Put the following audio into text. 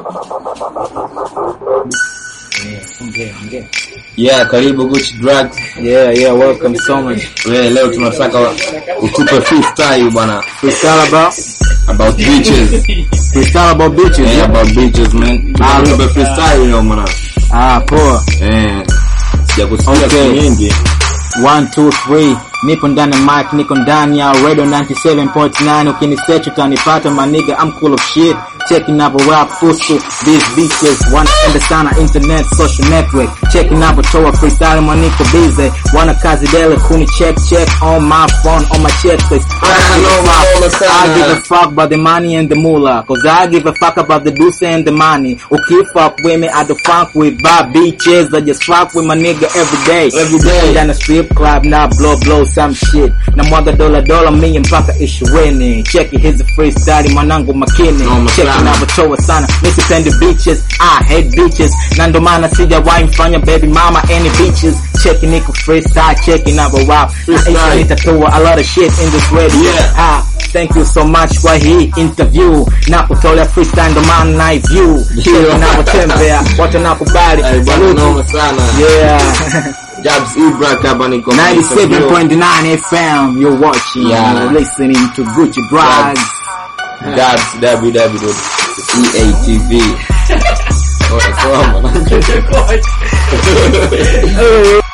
Yeah, karibu Gucci Drugs. Yeah, welcome so much. Leo tunataka utupe freestyle bwana. Freestyle about bitches. Freestyle about bitches. Yeah, about bitches, man. Utupe freestyle leo bwana. Poa. Sijakusikia nyingi. 1 2 3 nipo ndani mic, niko ndani ya radio 97.9. Ukinisearch utanipata my nigga, I'm cool of shit. Checking out rap fusu, these bitches wanna understand internet social network. Checking out toa freestyle maniko busy. Wanna kazi dele kuni check on my phone, on my checklist. I give a fuck about the money and the moolah, cause I give a fuck about the juice and the money. Okay, fuck with me, I don't fuck with bad bitches. I just fuck with my nigga every day. Down the strip club, now blow some shit. Na mwaga dola million mpaka ishirini. Check it, here's a freestyle mwanangu makini. Checking out toa sana, missy pendi bitches, I hate bitches. Na ndo maana sijawahi mfanya baby mama any bitches. Checking niko freestyle, checking out rap. Na nitatoa a lot of shit in this radio. Thank you so much kwa hii interview. Na kutolea freestyle ndo maana na view. Hiyo na kutembea, watu nakubali. Yeah. Jabs Ibra kabani 97.9 FM, you're watching, you're listening to Gucci Drugs. Jabs www.eatv.